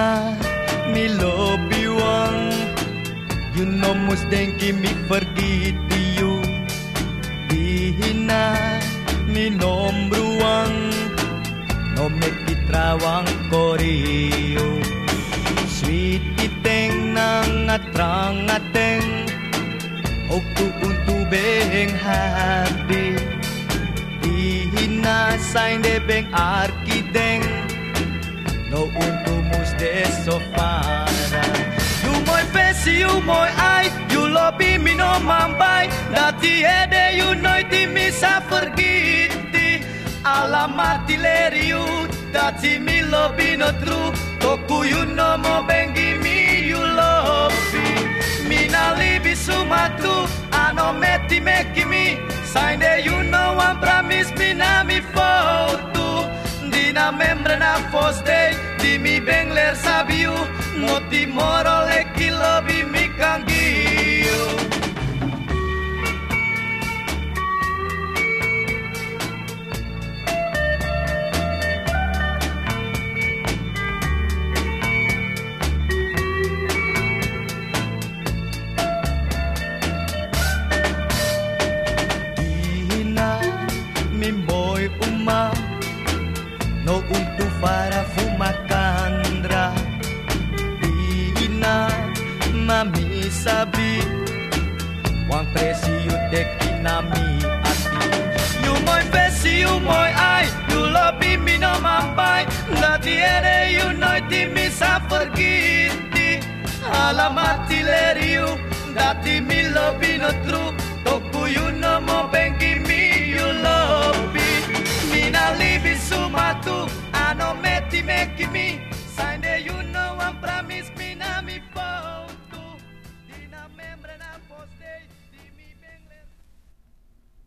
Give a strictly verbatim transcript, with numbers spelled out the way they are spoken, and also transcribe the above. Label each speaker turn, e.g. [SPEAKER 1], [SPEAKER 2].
[SPEAKER 1] Dihina mi lobiwang you know mus denki mi pergitiyu Dihina mi nombruang no me kitrawang korio Sweet iteng nang atrang ateng og tuun tubeng hadi Dihina sain debeng arkideng no untumus de sofara You moy pesi, you moy ay You lobi mi no mambay Dati ede you noi ti mi sa forgiti Alamati leriu Dati mi lobi no tru Toku you no mo bengi mi you lobi Mina libi sumatu Ano meti meki mi Sainde you no one promise mi na mi fotu Dina membre na foste Di mi bengler sabiu No ti moro le kilobi mi kangiu Dihina mi boy uma No untu para fumakandra Dihina mami sabi Wang presyo de kinami ati You moy pesi, you moy ay You lobi mi no mambay Dati ere you noi ti mi sa forgiti Alamati leriu Dati mi lobi no tru Toku you no mo bengi mi you lobi Mina libi sumatu Ano meti meki mi